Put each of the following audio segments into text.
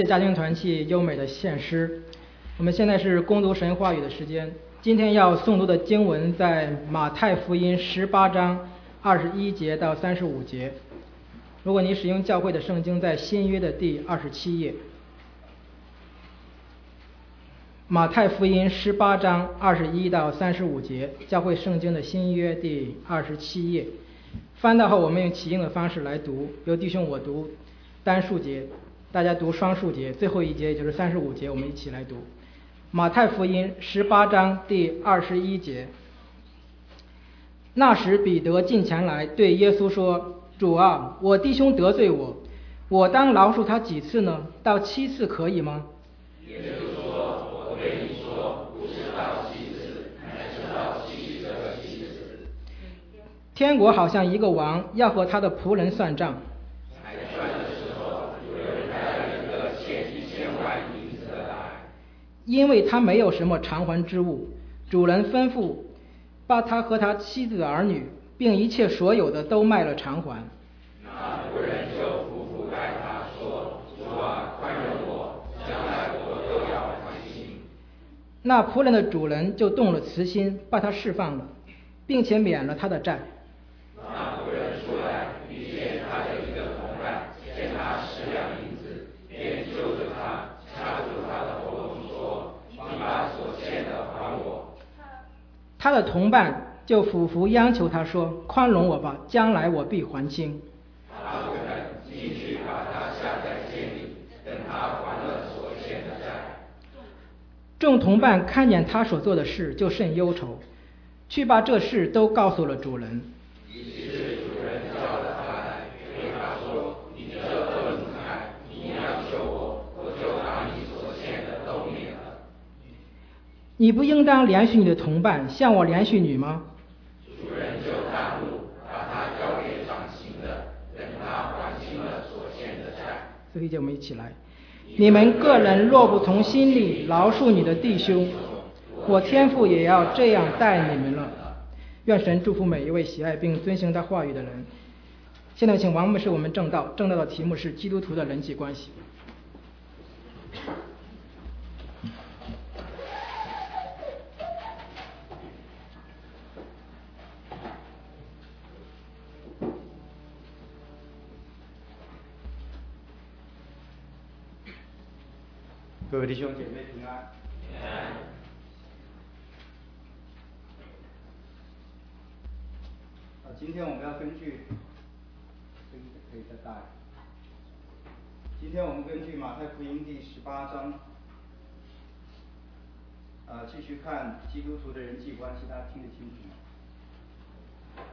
家庭团契优美的献诗。我们现在是攻读神话语的时间。今天要诵读的经文在马太福音18章21节到35节。如果你使用教会的圣经，在新约的第27页。马太福音18章21到35节，教会圣经的新约第27页。翻到后，我们用起应的方式来读，由弟兄我读单数节，大家读双数节，最后一节也就是35节，我们一起来读。马太福音18章第21节。那时彼得近前来对耶稣说：主啊，我弟兄得罪我，我当饶恕他几次呢？到7次可以吗？ 耶稣说：我对你说，不是到7次，乃是到70次。 天国好像一个王要和他的仆人算账。 才算的时候，有人带了一个欠1000万银子的来， 因为他没有什么偿还之物，主人吩咐把他和他妻子的儿女，并一切所有的都卖了偿还。 那仆人就俯拜他说：主啊，宽容我，将来我都要还清。 那仆人的主人就动了慈心，把他释放了，并且免了他的债。 那仆人出来，遇见他的一个同伴欠他10两银子，便救着他，掐住他的喉咙说：你把所欠的还我。 他的同伴就俯伏央求他说：宽容我吧，将来我必还清。 他仆人进去把他下在监里，等他还了所欠的债。 众同伴看见他所做的事，就甚忧愁，去把这事都告诉了主人。 于是主人叫了他来，对他说：你这恶奴才，你央求我，我就把你所欠的都免了。 你不应当连续你的同伴，像我连续你吗？ 主人就大怒，把他交给掌刑的，等他还清了所欠的债。 最后一节我们一起来。你们个人若不从心里饶恕你的弟兄，我天父也要这样待你们了。愿神祝福每一位喜爱并遵行他话语的人。现在请王牧师我们正道的题目是基督徒的人际关系。 各位弟兄姐妹平安。今天我们要根据，可以再大一点。今天我们根据马太福音第18章，继续看基督徒的人际关系，大家听得清楚吗？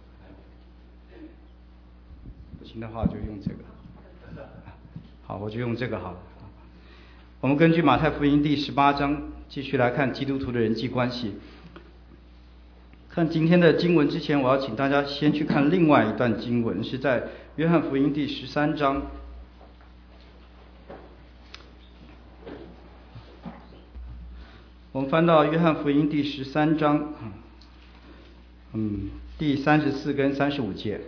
不行的话就用这个。好，我就用这个好了。我们根据马太福音第18章继续来看基督徒的人际关系。看今天的经文之前，我要请大家先去看另外一段经文，是在约翰福音第13章。我们翻到约翰福音第13章，第34跟35节。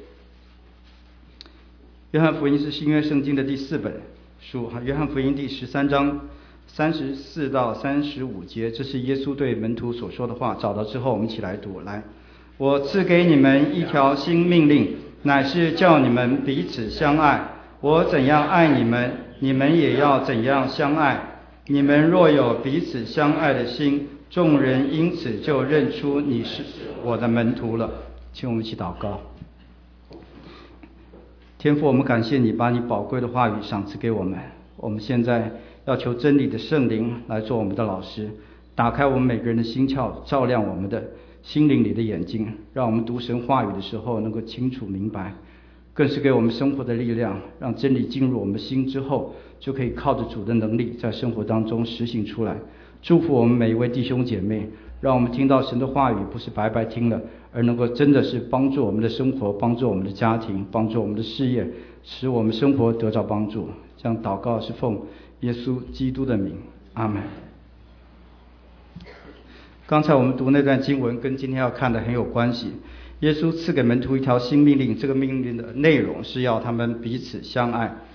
约翰福音是新约圣经的第4本书，约翰福音第13章34到35节，这是耶稣对门徒所说的话。找到之后我们一起来读。来，我赐给你们一条新命令，乃是叫你们彼此相爱。我怎样爱你们，你们也要怎样相爱。你们若有彼此相爱的心，众人因此就认出你是我的门徒了。请我们一起祷告。天父，我们感谢你把你宝贵的话语赏赐给我们。我们现在要求真理的圣灵来做我们的老师，打开我们每个人的心窍，照亮我们的心灵里的眼睛，让我们读神话语的时候能够清楚明白，更是给我们生活的力量，让真理进入我们心之后，就可以靠着主的能力在生活当中实行出来。祝福我们每一位弟兄姐妹，让我们听到神的话语不是白白听了，而能够真的是帮助我们的生活，帮助我们的家庭，帮助我们的事业，使我们生活得到帮助。这样祷告是奉耶稣基督的名，阿们。刚才我们读那段经文跟今天要看的很有关系。耶稣赐给门徒一条新命令，这个命令的内容是要他们彼此相爱。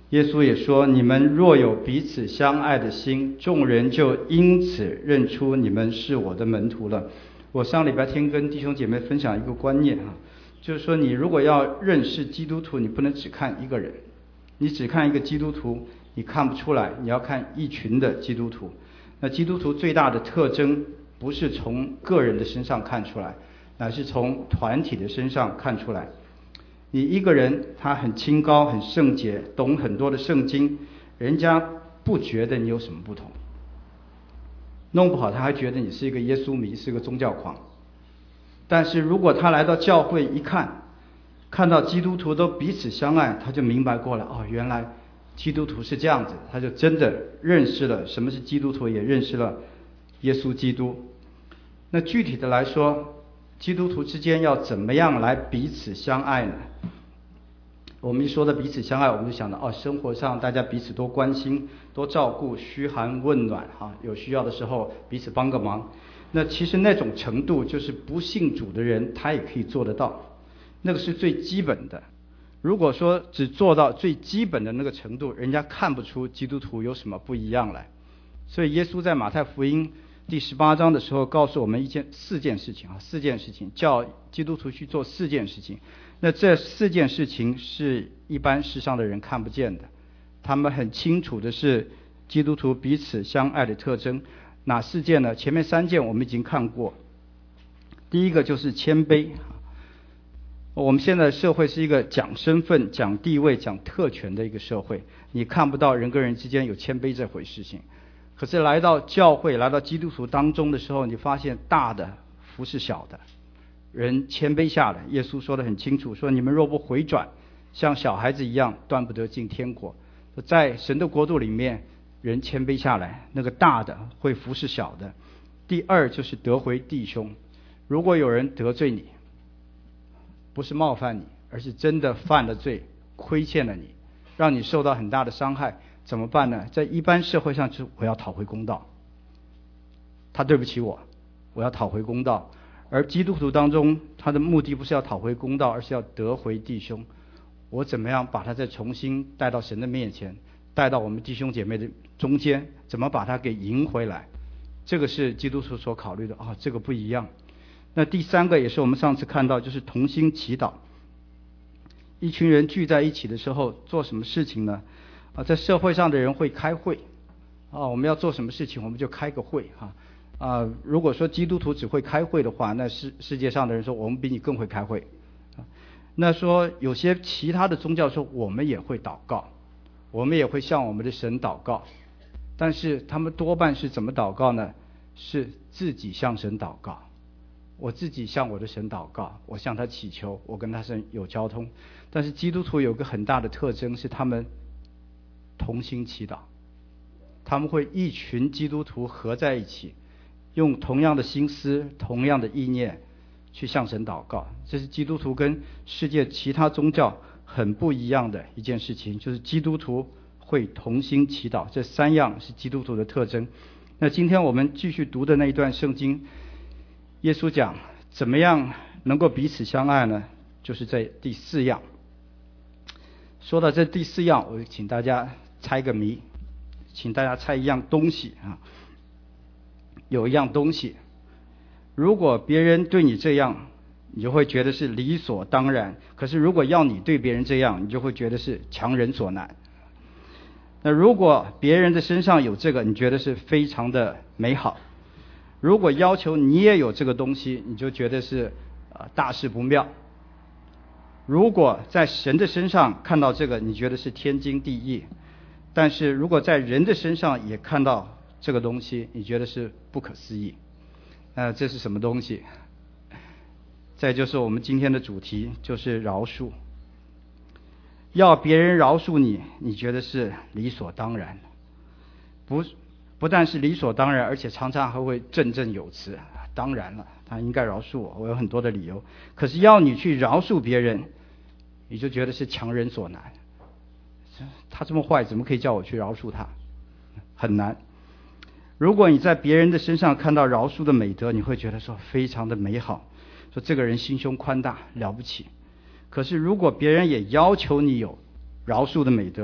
耶稣也说，你们若有彼此相爱的心，众人就因此认出你们是我的门徒了。我上礼拜天跟弟兄姐妹分享一个观念就是说你如果要认识基督徒，你不能只看一个人，你只看一个基督徒你看不出来，你要看一群的基督徒。那基督徒最大的特征不是从个人的身上看出来，乃是从团体的身上看出来。你一个人他很清高很圣洁，懂很多的圣经，人家不觉得你有什么不同，弄不好他还觉得你是一个耶稣迷，是个宗教狂。但是如果他来到教会一看到基督徒都彼此相爱，他就明白过来，原来基督徒是这样子，他就真的认识了什么是基督徒，也认识了耶稣基督。那具体的来说，基督徒之间要怎么样来彼此相爱呢？我们一说的彼此相爱，我们就想到生活上大家彼此多关心多照顾，嘘寒问暖有需要的时候彼此帮个忙。那其实那种程度就是不信主的人他也可以做得到，那个是最基本的。如果说只做到最基本的那个程度，人家看不出基督徒有什么不一样来。所以耶稣在马太福音第18章的时候告诉我们四件事情，叫基督徒去做4件事情。那这4件事情是一般世上的人看不见的，他们很清楚的是基督徒彼此相爱的特征。哪4件呢？前面3件我们已经看过。第一个就是谦卑。我们现在的社会是一个讲身份讲地位讲特权的一个社会，你看不到人跟人之间有谦卑这回事情。可是来到教会来到基督徒当中的时候，你发现大的服侍小的，人谦卑下来。耶稣说得很清楚，说你们若不回转像小孩子一样，断不得进天国。在神的国度里面，人谦卑下来，那个大的会服侍小的。第二就是得回弟兄。如果有人得罪你，不是冒犯你，而是真的犯了罪，亏欠了你，让你受到很大的伤害，怎么办呢？在一般社会上就是我要讨回公道，他对不起我要讨回公道。而基督徒当中，他的目的不是要讨回公道，而是要得回弟兄。我怎么样把他再重新带到神的面前，带到我们弟兄姐妹的中间，怎么把他给赢回来，这个是基督徒所考虑的这个不一样。那第3个也是我们上次看到，就是同心祈祷。一群人聚在一起的时候做什么事情呢？在社会上的人会开会我们要做什么事情我们就开个会如果说基督徒只会开会的话，那世界上的人说我们比你更会开会那说有些其他的宗教说我们也会祷告，我们也会向我们的神祷告，但是他们多半是怎么祷告呢？是自己向神祷告。我自己向我的神祷告，我向他祈求，我跟他神有交通。但是基督徒有个很大的特征，是他们同心祈祷。他们会一群基督徒合在一起，用同样的心思同样的意念去向神祷告。这是基督徒跟世界其他宗教很不一样的一件事情，就是基督徒会同心祈祷。这3样是基督徒的特征。那今天我们继续读的那一段圣经，耶稣讲怎么样能够彼此相爱呢？就是在第4样。说到这第4样，我请大家猜个谜，请大家猜一样东西有一样东西，如果别人对你这样，你就会觉得是理所当然，可是如果要你对别人这样，你就会觉得是强人所难。那如果别人的身上有这个，你觉得是非常的美好，如果要求你也有这个东西，你就觉得是大事不妙。如果在神的身上看到这个，你觉得是天经地义，但是如果在人的身上也看到这个东西，你觉得是不可思议。这是什么东西？再就是我们今天的主题，就是饶恕。要别人饶恕你，你觉得是理所当然，不但是理所当然，而且常常还会振振有词。当然了，他应该饶恕我，我有很多的理由。可是要你去饶恕别人，你就觉得是强人所难。他这么坏，怎么可以叫我去饶恕他？很难。如果你在别人的身上看到饶恕的美德，你会觉得说非常的美好，说这个人心胸宽大，了不起。可是如果别人也要求你有饶恕的美德，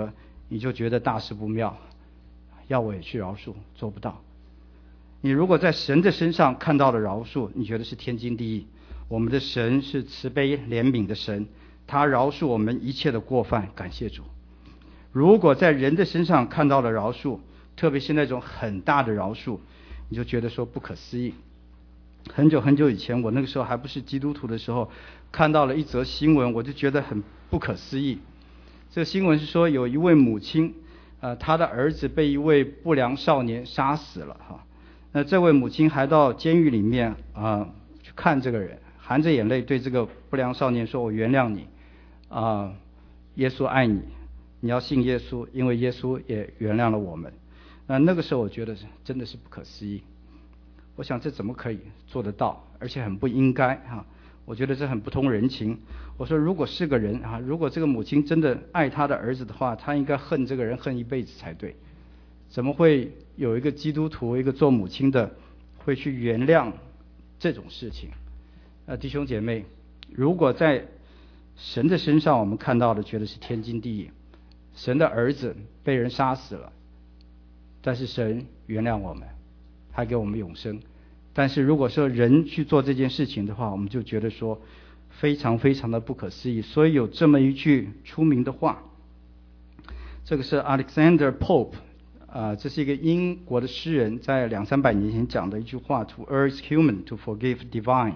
你就觉得大事不妙，要我也去饶恕，做不到。你如果在神的身上看到了饶恕，你觉得是天经地义。我们的神是慈悲怜悯的神，他饶恕我们一切的过犯，感谢主。如果在人的身上看到了饶恕，特别是那种很大的饶恕，你就觉得说不可思议。很久很久以前，我那个时候还不是基督徒的时候，看到了一则新闻，我就觉得很不可思议。这个新闻是说有一位母亲，她的儿子被一位不良少年杀死了哈。那这位母亲还到监狱里面去看这个人，含着眼泪对这个不良少年说：“我原谅你，耶稣爱你，你要信耶稣，因为耶稣也原谅了我们。”那个时候我觉得真的是不可思议。我想这怎么可以做得到，而且很不应该我觉得这很不通人情。我说如果是个人如果这个母亲真的爱她的儿子的话，她应该恨这个人恨一辈子才对。怎么会有一个基督徒，一个做母亲的会去原谅这种事情？弟兄姐妹，如果在神的身上我们看到的觉得是天经地义，神的儿子被人杀死了，但是神原谅我们，还给我们永生。但是如果说人去做这件事情的话，我们就觉得说非常非常的不可思议。所以有这么一句出名的话，这个是 Alexander Pope这是一个英国的诗人在200-300年前讲的一句话 ：To urge human to forgive divine。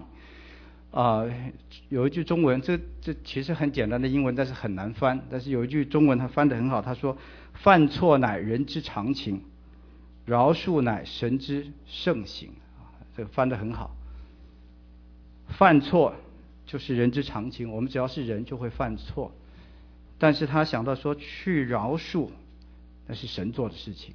有一句中文，这其实很简单的英文，但是很难翻。但是有一句中文他翻得很好，他说：“犯错乃人之常情，饶恕乃神之圣行。”这个翻得很好。犯错就是人之常情，我们只要是人就会犯错。但是他想到说去饶恕，那是神做的事情。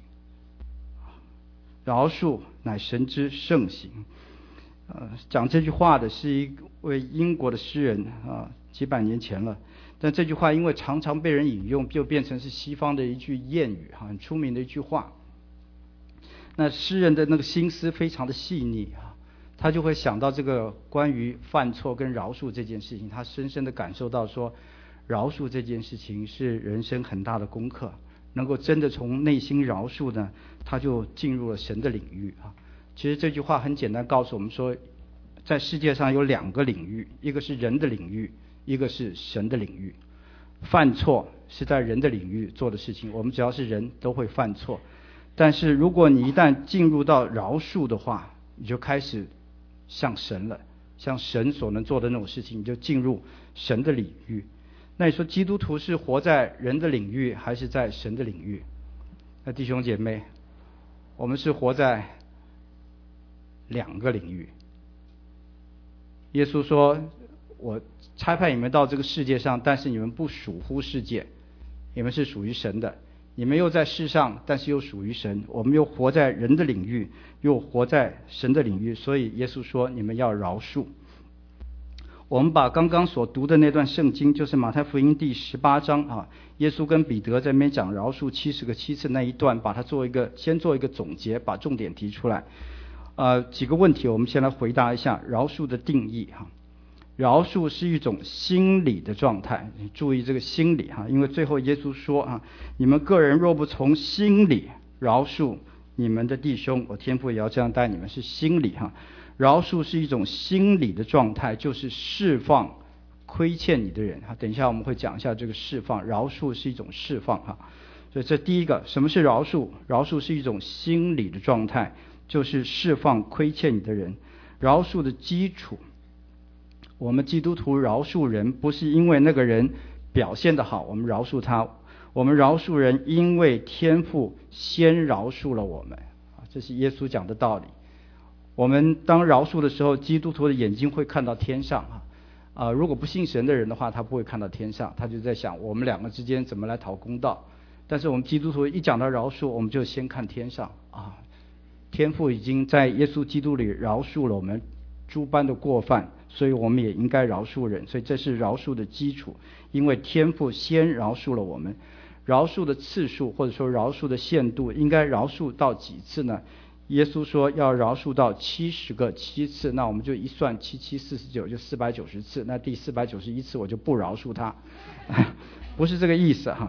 饶恕乃神之圣行。讲这句话的是一位英国的诗人几百年前了，但这句话因为常常被人引用，就变成是西方的一句谚语很出名的一句话。那诗人的那个心思非常的细腻他就会想到这个关于犯错跟饶恕这件事情，他深深的感受到说饶恕这件事情是人生很大的功课，能够真的从内心饶恕呢，他就进入了神的领域其实这句话很简单，告诉我们说在世界上有2个领域，一个是人的领域，一个是神的领域。犯错是在人的领域做的事情，我们只要是人都会犯错。但是如果你一旦进入到饶恕的话，你就开始像神了，像神所能做的那种事情，你就进入神的领域。那你说基督徒是活在人的领域还是在神的领域？那弟兄姐妹，我们是活在2个领域。耶稣说：“我差派你们到这个世界上，但是你们不属乎世界，你们是属于神的。你们又在世上，但是又属于神。我们又活在人的领域，又活在神的领域。所以耶稣说，你们要饶恕。”我们把刚刚所读的那段圣经，就是马太福音第18章耶稣跟彼得在那边讲饶恕70个7次那一段，把它先做一个总结，把重点提出来。几个问题我们先来回答一下饶恕的定义饶恕是一种心理的状态，注意这个心理因为最后耶稣说你们个人若不从心里饶恕你们的弟兄，我天父也要这样待你们，是心理饶恕是一种心理的状态，就是释放亏欠你的人等一下我们会讲一下这个释放，饶恕是一种释放所以这第一个，什么是饶恕？饶恕是一种心理的状态，就是释放亏欠你的人。饶恕的基础，我们基督徒饶恕人不是因为那个人表现得好我们饶恕他，我们饶恕人因为天父先饶恕了我们这是耶稣讲的道理。我们当饶恕的时候，基督徒的眼睛会看到天上如果不信神的人的话，他不会看到天上，他就在想我们2个之间怎么来讨公道。但是我们基督徒一讲到饶恕，我们就先看天上天父已经在耶稣基督里饶恕了我们诸般的过犯，所以我们也应该饶恕人。所以这是饶恕的基础，因为天父先饶恕了我们。饶恕的次数或者说饶恕的限度，应该饶恕到几次呢？耶稣说要饶恕到70个7次，那我们就一算7 7 49，就490次，那第491次我就不饶恕他不是这个意思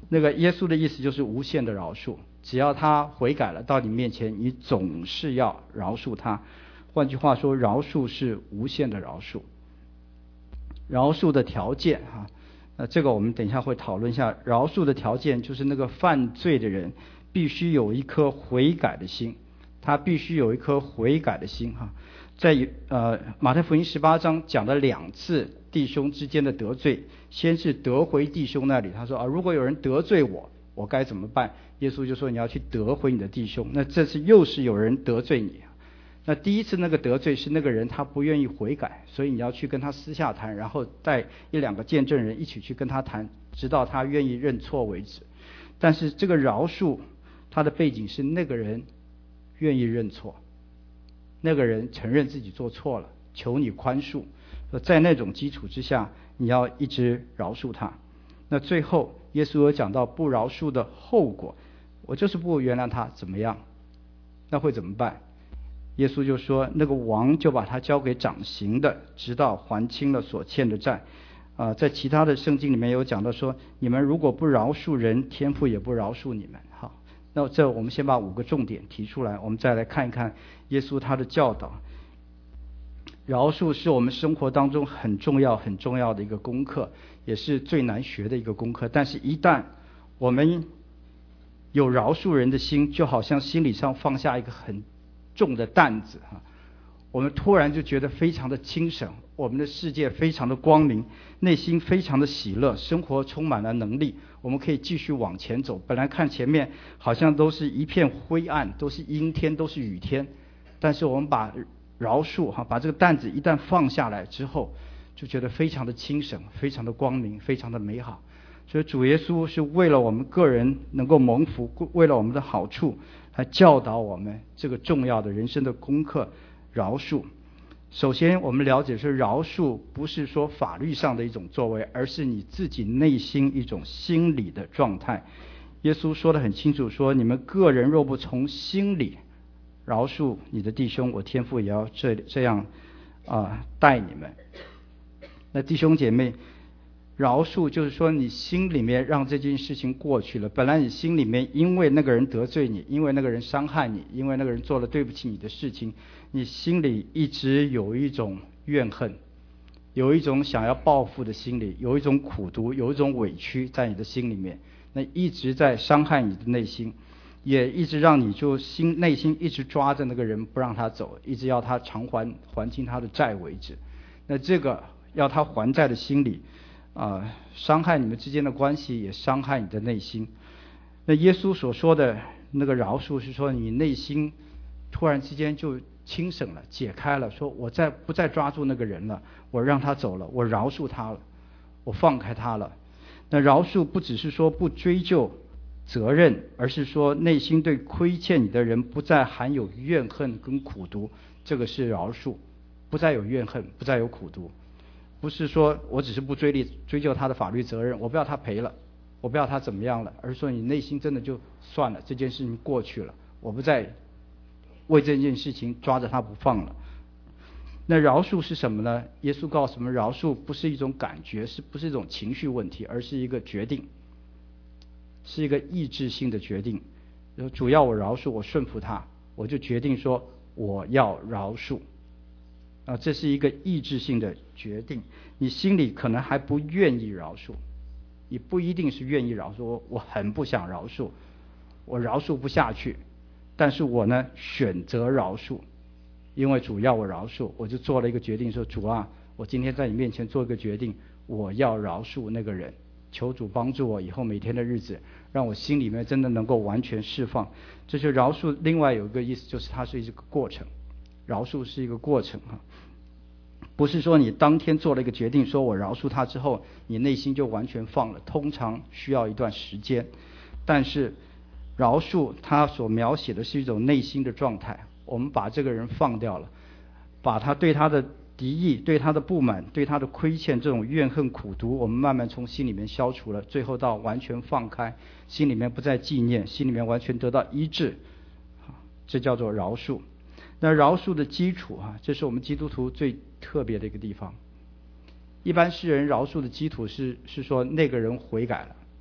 那个耶稣的意思就是无限的饶恕，只要他悔改了到你面前，你总是要饶恕他。换句话说，饶恕是无限的饶恕。饶恕的条件这个我们等一下会讨论一下。饶恕的条件就是那个犯罪的人必须有一颗悔改的心，他必须有一颗悔改的心在马太福音18章讲了2次弟兄之间的得罪，先是得回弟兄那里，他说如果有人得罪我该怎么办？耶稣就说你要去得回你的弟兄。那这次又是有人得罪你，那第一次那个得罪是那个人他不愿意悔改，所以你要去跟他私下谈，然后带1-2个见证人一起去跟他谈，直到他愿意认错为止。但是这个饶恕他的背景是那个人愿意认错，那个人承认自己做错了，求你宽恕。在那种基础之下，你要一直饶恕他。那最后耶稣有讲到不饶恕的后果，我就是不原谅他怎么样？那会怎么办？耶稣就说那个王就把他交给掌刑的，直到还清了所欠的债。在其他的圣经里面有讲到说，你们如果不饶恕人，天父也不饶恕你们。好，那这我们先把5个重点提出来，我们再来看一看耶稣他的教导。饶恕是我们生活当中很重要很重要的一个功课，也是最难学的一个功课。但是一旦我们有饶恕人的心，就好像心理上放下一个很重的担子我们突然就觉得非常的轻省，我们的世界非常的光明，内心非常的喜乐，生活充满了能力，我们可以继续往前走。本来看前面好像都是一片灰暗，都是阴天，都是雨天，但是我们把饶恕把这个担子一旦放下来之后，就觉得非常的轻省，非常的光明，非常的美好。所以主耶稣是为了我们个人能够蒙福，为了我们的好处，来教导我们这个重要的人生的功课，饶恕。首先我们了解是饶恕不是说法律上的一种作为，而是你自己内心一种心理的状态。耶稣说得很清楚，说你们个人若不从心里饶恕你的弟兄，我天父也要这样待你们。那弟兄姐妹，饶恕就是说你心里面让这件事情过去了。本来你心里面因为那个人得罪你，因为那个人伤害你，因为那个人做了对不起你的事情，你心里一直有一种怨恨，有一种想要报复的心理，有一种苦毒，有一种委屈在你的心里面，那一直在伤害你的内心，也一直让你就内心一直抓着那个人不让他走，一直要他偿还清他的债为止。那这个要他还债的心理伤害你们之间的关系，也伤害你的内心。那耶稣所说的那个饶恕是说你内心突然之间就轻省了，解开了，说我不再抓住那个人了，我让他走了，我饶恕他了，我放开他了。那饶恕不只是说不追究责任，而是说内心对亏欠你的人不再含有怨恨跟苦毒，这个是饶恕，不再有怨恨，不再有苦毒。不是说我只是不追究他的法律责任，我不要他赔了，我不要他怎么样了，而是说你内心真的就算了，这件事情过去了，我不再为这件事情抓着他不放了。那饶恕是什么呢？耶稣告诉我们，饶恕不是一种感觉，不是一种情绪问题，而是一个决定，是一个意志性的决定。主要我饶恕，我顺服他，我就决定说我要饶恕。这是一个意志性的决定。你心里可能还不愿意饶恕，你不一定是愿意饶恕，我很不想饶恕，我饶恕不下去，但是我呢选择饶恕，因为主要我饶恕，我就做了一个决定，说主啊，我今天在你面前做一个决定，我要饶恕那个人，求主帮助我以后每天的日子，让我心里面真的能够完全释放。这是饶恕另外有一个意思，就是它是一个过程，饶恕是一个过程不是说你当天做了一个决定，说我饶恕他之后，你内心就完全放了，通常需要一段时间。但是饶恕他所描写的是一种内心的状态，我们把这个人放掉了，把他对他的敌意、对他的不满、对他的亏欠这种怨恨苦毒，我们慢慢从心里面消除了，最后到完全放开，心里面不再纪念，心里面完全得到医治，这叫做饶恕。那饶恕的基础这是我们基督徒最特别的一个地方。一般世人饶恕的基础是说那个人悔改了，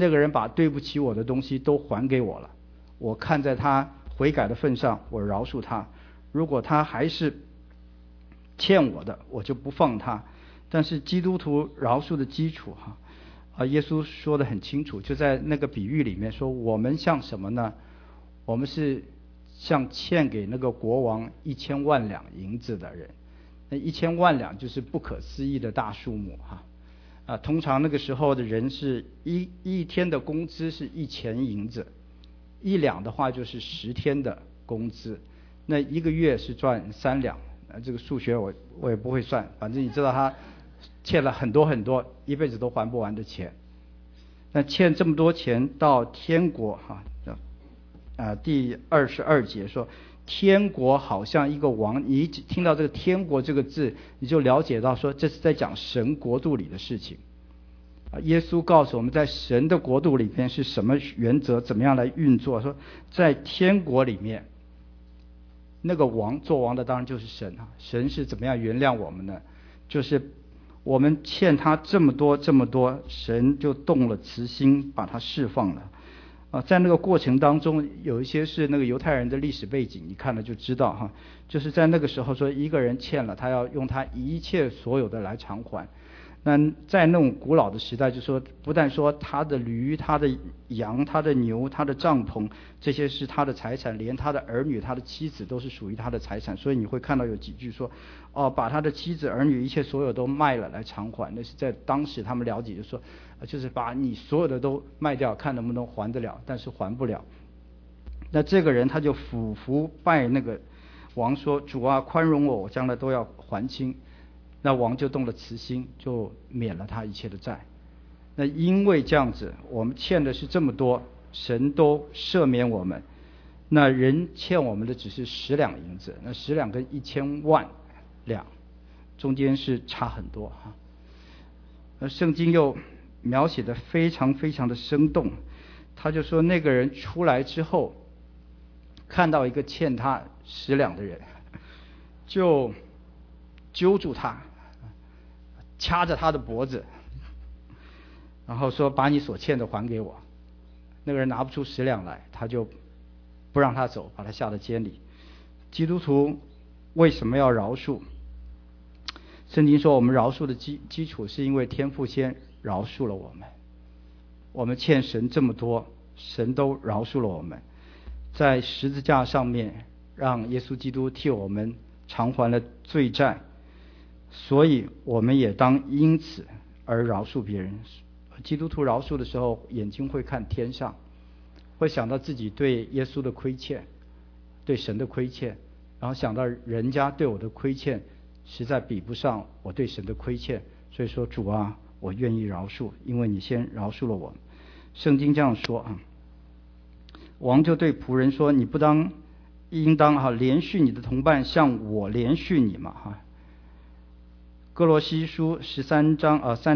那个人把对不起我的东西都还给我了，我看在他悔改的份上，我饶恕他。如果他还是欠我的，我就不放他。但是基督徒饶恕的基础耶稣说得很清楚，就在那个比喻里面说，我们像什么呢？我们是像欠给那个国王1000万两银子的人。那1000万两就是不可思议的大数目通常那个时候的人是一天的工资是1钱银子，1两的话就是10天的工资，那1个月是赚3两。这个数学我也不会算，反正你知道他欠了很多很多，一辈子都还不完的钱。那欠这么多钱到天国第22节说，天国好像一个王。你一听到这个天国这个字，你就了解到说这是在讲神国度里的事情耶稣告诉我们，在神的国度里面是什么原则，怎么样来运作。说在天国里面，那个做王的当然就是神神是怎么样原谅我们呢？就是我们欠他这么多，神就动了慈心，把他释放了在那个过程当中，有一些是那个犹太人的历史背景，你看了就知道就是在那个时候说，一个人欠了，他要用他一切所有的来偿还。那在那种古老的时代，就说不但说他的驴、他的羊、他的牛、他的帐篷，这些是他的财产，连他的儿女、他的妻子都是属于他的财产。所以你会看到有几句说把他的妻子儿女一切所有都卖了来偿还。那是在当时他们了解，就说就是把你所有的都卖掉，看能不能还得了，但是还不了。那这个人他就俯伏拜那个王说，主啊，宽容我将来都要还清。那王就动了慈心，就免了他一切的债。那因为这样子，我们欠的是这么多，神都赦免我们。那人欠我们的只是10两银子，那10两跟1000万两中间是差很多那圣经又描写的非常非常的生动，他就说那个人出来之后，看到一个欠他10两的人，就揪住他，掐着他的脖子，然后说把你所欠的还给我。那个人拿不出10两来，他就不让他走，把他下到监里。基督徒为什么要饶恕？圣经说我们饶恕的基础是因为天父先饶恕了我们。我们欠神这么多，神都饶恕了我们，在十字架上面让耶稣基督替我们偿还了罪债，所以我们也当因此而饶恕别人。基督徒饶恕的时候，眼睛会看天上，会想到自己对耶稣的亏欠，对神的亏欠，然后想到人家对我的亏欠实在比不上我对神的亏欠，所以说主啊，我愿意饶恕，因为你先饶恕了我。圣经这样说王就对仆人说，你应当怜恤你的同伴，像我怜恤你嘛哥罗西书3章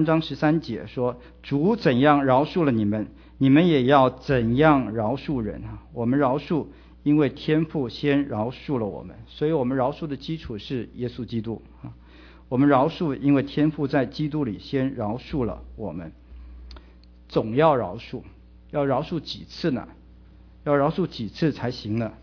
13节说，主怎样饶恕了你们，你们也要怎样饶恕人我们饶恕，因为天父先饶恕了我们，所以我们饶恕的基础是耶稣基督我们饶恕，因为天父在基督里先饶恕了我们。总要饶恕，要饶恕几次呢？要饶恕几次才行呢？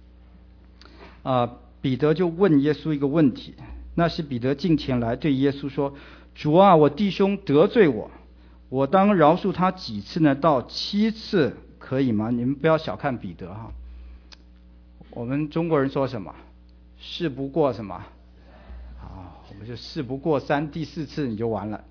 彼得就问耶稣一个问题。那是彼得近前来对耶稣说，主啊，我弟兄得罪我当饶恕他几次呢？到7次可以吗？你们不要小看彼得我们中国人说什么？事不过什么我们就事不过3，第4次你就完了。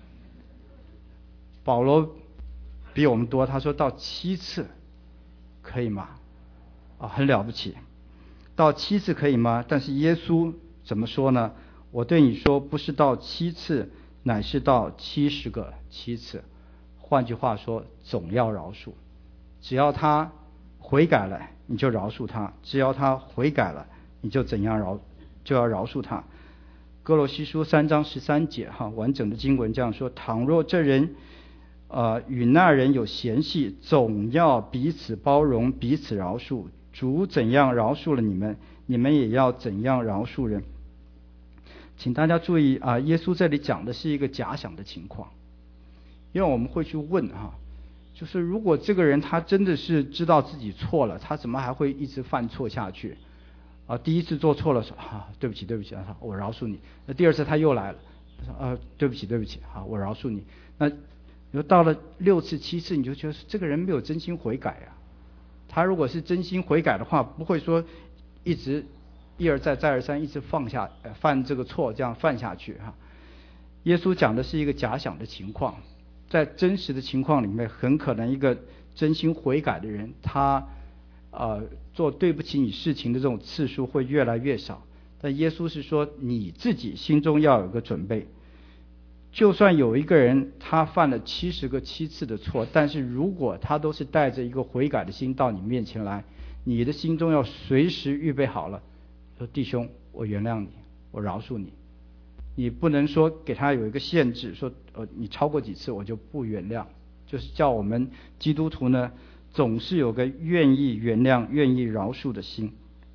保罗比我们多，他说到7次可以吗？很了不起，到7次可以吗？但是耶稣怎么说呢？我对你说，不是到7次，乃是到70个7次。换句话说，总要饶恕。只要他悔改了，你就饶恕他；只要他悔改了，你就就要饶恕他。哥罗西书3章13节完整的经文这样说：倘若这人与那人有嫌隙，总要彼此包容，彼此饶恕。主怎样饶恕了你们，你们也要怎样饶恕人。请大家注意耶稣这里讲的是一个假想的情况，因为我们会去问就是如果这个人他真的是知道自己错了，他怎么还会一直犯错下去？第一次做错了说对不起对不起，我饶恕你。那第二次他又来了，说对不起对不起，我饶恕你。那你说到了6次7次，你就觉得这个人没有真心悔改啊。他如果是真心悔改的话，不会说一直一而再再而三一直犯这个错，这样犯下去耶稣讲的是一个假想的情况，在真实的情况里面，很可能一个真心悔改的人，他做对不起你事情的这种次数会越来越少。但耶稣是说你自己心中要有个准备，就算有一个人他犯了70个7次的错，但是如果他都是带着一个悔改的心到你面前来，你的心中要随时预备好了，说弟兄，我原谅你，我饶恕你。你不能说给他有一个限制，说你超过几次我就不原谅，就是叫我们基督徒呢总是有个愿意原谅、愿意饶恕的心。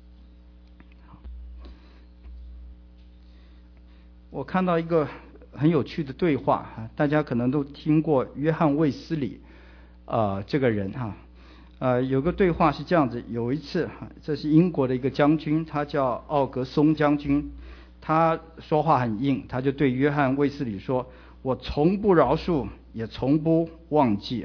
我看到一个很有趣的对话大家可能都听过约翰卫斯理这个人有个对话是这样子，有一次这是英国的一个将军，他叫奥格松将军，他说话很硬，他就对约翰卫斯理说，我从不饶恕也从不忘记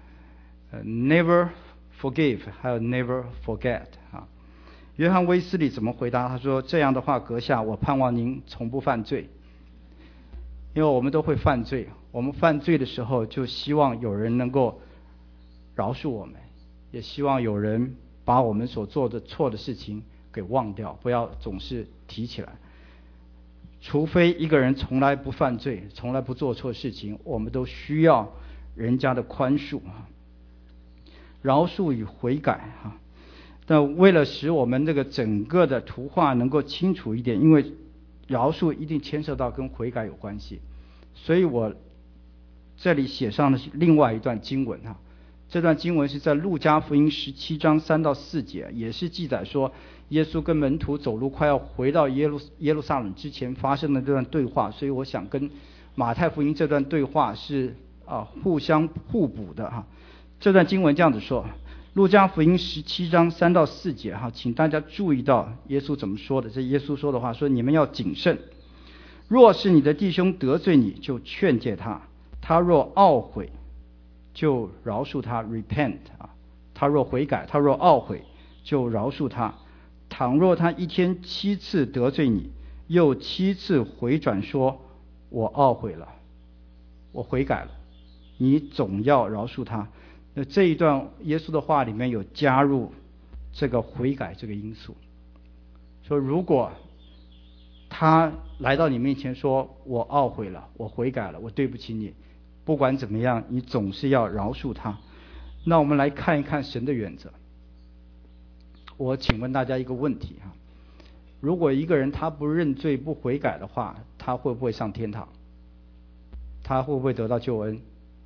never forgive 还有 never forget 约翰卫斯理怎么回答？他说这样的话阁下，我盼望您从不犯罪。因为我们都会犯罪，我们犯罪的时候就希望有人能够饶恕我们，也希望有人把我们所做的错的事情给忘掉，不要总是提起来。除非一个人从来不犯罪，从来不做错事情，我们都需要人家的宽恕饶恕与悔改但为了使我们这个整个的图画能够清楚一点，因为饶恕一定牵涉到跟悔改有关系，所以我这里写上的是另外一段经文这段经文是在路加福音17章3到4节，也是记载说耶稣跟门徒走路快要回到耶路撒冷之前发生的这段对话，所以我想跟马太福音这段对话是互相互补的这段经文这样子说，路加福音17章3到4节请大家注意到耶稣怎么说的。这耶稣说的话说，你们要谨慎，若是你的弟兄得罪你，就劝诫他，他若懊悔就饶恕他 repent 他若悔改，他若懊悔就饶恕他。倘若他一天7次得罪你，又7次回转说我懊悔了，我悔改了，你总要饶恕他。那这一段耶稣的话里面有加入这个悔改这个因素，说如果他来到你面前说我懊悔了，我悔改了，我对不起你，不管怎么样你总是要饶恕他。那我们来看一看神的原则。我请问大家一个问题如果一个人他不认罪不悔改的话，他会不会上天堂？他会不会得到救恩？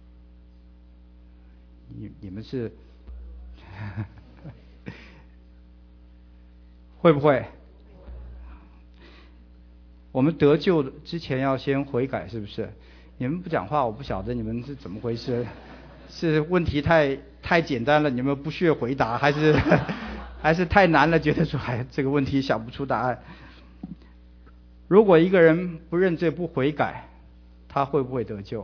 你们是会不会？我们得救之前要先悔改，是不是？你们不讲话，我不晓得你们是怎么回事。是问题太简单了，你们不屑回答，还是太难了，觉得说这个问题想不出答案。如果一个人不认罪不悔改，他会不会得救？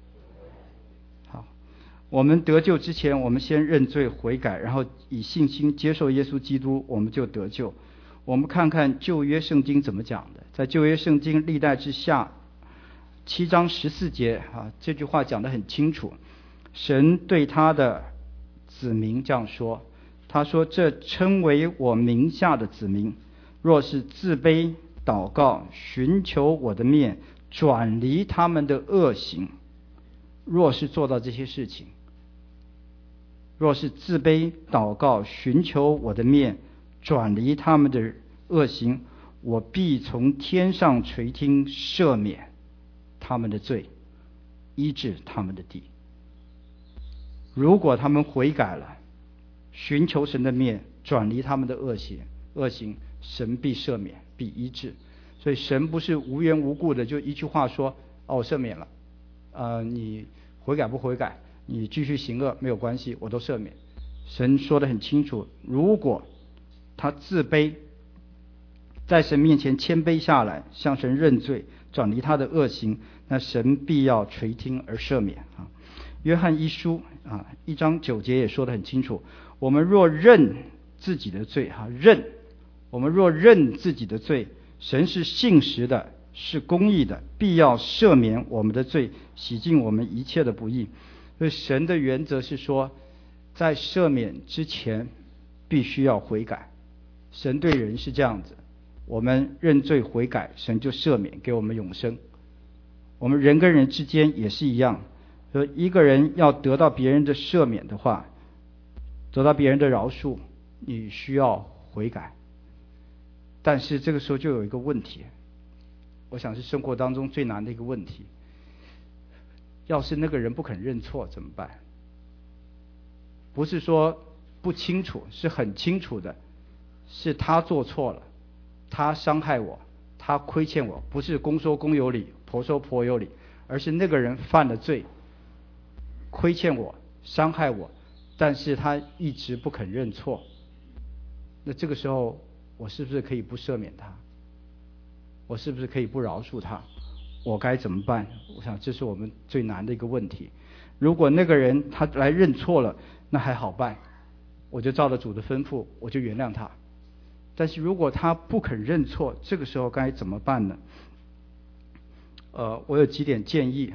我们得救之前，我们先认罪悔改，然后以信心接受耶稣基督，我们就得救。我们看看旧约圣经怎么讲的。在旧约圣经历代志下7章14节这句话讲得很清楚。神对他的子民这样说，他说，这称为我名下的子民，若是自卑祷告，寻求我的面，转离他们的恶行，若是做到这些事情，若是自卑祷告，寻求我的面，转离他们的恶行，我必从天上垂听，赦免他们的罪，医治他们的地。如果他们悔改了，寻求神的面，转离他们的恶行，神必赦免，必医治。所以神不是无缘无故的就一句话说赦免了，你悔改不悔改， 你继续行恶没有关系，我都赦免。神说得很清楚，如果他自卑，在神面前谦卑下来，向神认罪，转离他的恶行，那神必要垂听而赦免啊。约翰一书1章9节也说得很清楚，我们若认自己的罪我们若认自己的罪，神是信实的，是公义的，必要赦免我们的罪，洗净我们一切的不义。所以神的原则是说，在赦免之前必须要悔改。神对人是这样子，我们认罪悔改，神就赦免给我们永生。我们人跟人之间也是一样，所以一个人要得到别人的赦免的话，得到别人的饶恕，你需要悔改。但是这个时候就有一个问题，我想是生活当中最难的一个问题，要是那个人不肯认错怎么办？不是说不清楚，是很清楚的，是他做错了，他伤害我，他亏欠我，不是公说公有理，婆说婆有理，而是那个人犯了罪，亏欠我，伤害我，但是他一直不肯认错。那这个时候我是不是可以不赦免他？我是不是可以不饶恕他？我该怎么办？我想这是我们最难的一个问题。如果那个人他来认错了，那还好办，我就照着主的吩咐，我就原谅他。但是如果他不肯认错，这个时候该怎么办呢？我有几点建议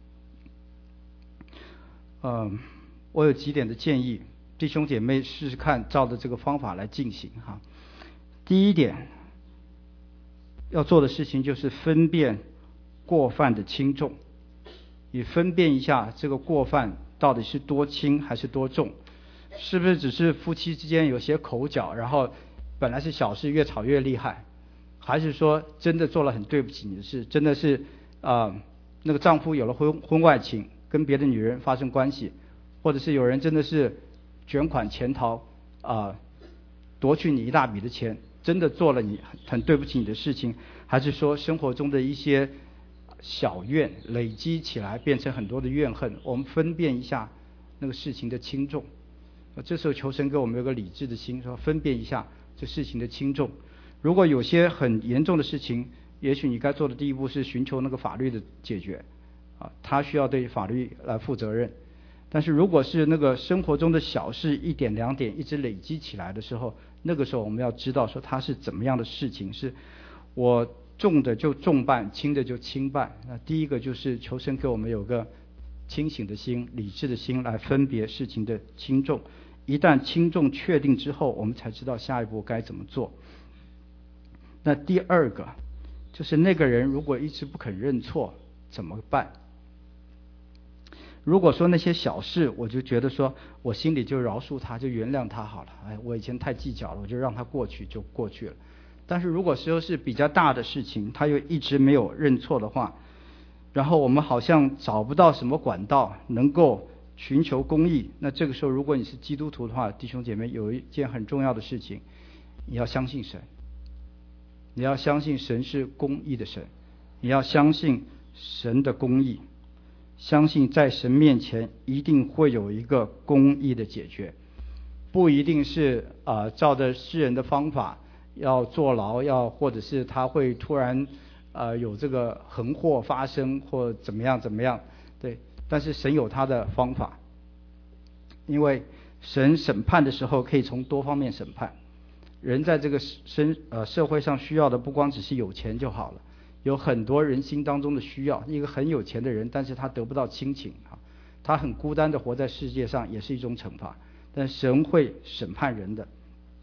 我有几点的建议，弟兄姐妹试试看，照着这个方法来进行第一点要做的事情就是分辨过犯的轻重，你分辨一下这个过犯到底是多轻还是多重，是不是只是夫妻之间有些口角，然后本来是小事越吵越厉害，还是说真的做了很对不起你的事，真的是那个丈夫有了婚外情，跟别的女人发生关系，或者是有人真的是卷款潜逃夺去你一大笔的钱，真的做了你很对不起你的事情，还是说生活中的一些小怨累积起来变成很多的怨恨，我们分辨一下那个事情的轻重。这时候求神给我们有个理智的心，说分辨一下这事情的轻重。如果有些很严重的事情，也许你该做的第一步是寻求那个法律的解决他需要对法律来负责任。但是如果是那个生活中的小事，一点两点一直累积起来的时候，那个时候我们要知道说它是怎么样的事情，是我重的就重办，轻的就轻办。那第一个就是求神给我们有个清醒的心、理智的心来分别事情的轻重。一旦轻重确定之后，我们才知道下一步该怎么做。那第二个就是那个人如果一直不肯认错怎么办？如果说那些小事，我就觉得说我心里就饶恕他，就原谅他好了，我以前太计较了，我就让他过去就过去了。但是如果说是比较大的事情，他又一直没有认错的话，然后我们好像找不到什么管道能够寻求公义，那这个时候如果你是基督徒的话，弟兄姐妹，有一件很重要的事情，你要相信神，你要相信神是公义的神，你要相信神的公义，相信在神面前一定会有一个公义的解决，不一定是照着世人的方法要坐牢，或者是他会突然有这个横祸发生或怎么样，对，但是神有他的方法，因为神审判的时候可以从多方面审判。人在这个社会上需要的不光只是有钱就好了，有很多人心当中的需要。一个很有钱的人，但是他得不到亲情他很孤单的活在世界上，也是一种惩罚。但神会审判人的。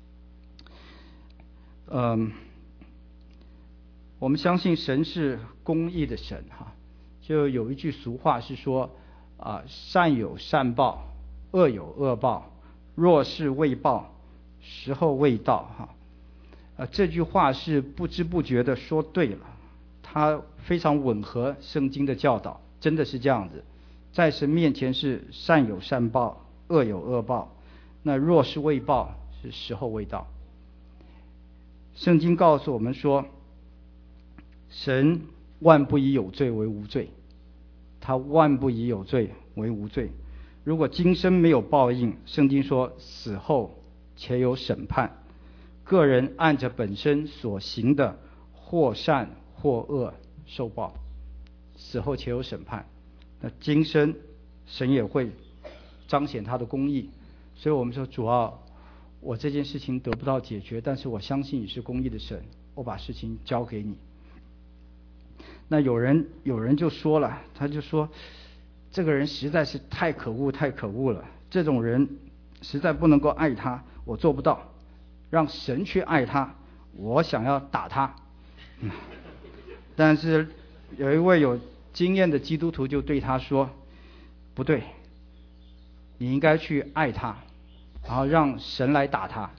我们相信神是公义的神就有一句俗话是说善有善报，恶有恶报，若是未报，时候未到这句话是不知不觉的说对了，它非常吻合圣经的教导，真的是这样子。在神面前是善有善报，恶有恶报，那若是未报，是时候未到。圣经告诉我们说，神万不以有罪为无罪，他万不以有罪为无罪。 如果今生没有报应，圣经说死后且有审判，个人按着本身所行的或善或恶受报，死后且有审判。那今生神也会彰显他的公义，所以我们说主啊，我这件事情得不到解决，但是我相信你是公义的神，我把事情交给你。那有人就说了，他就说这个人实在是太可恶了，这种人实在不能够爱他，我做不到，让神去爱他，我想要打他。但是有一位有经验的基督徒就对他说，不对，你应该去爱他，然后让神来打他。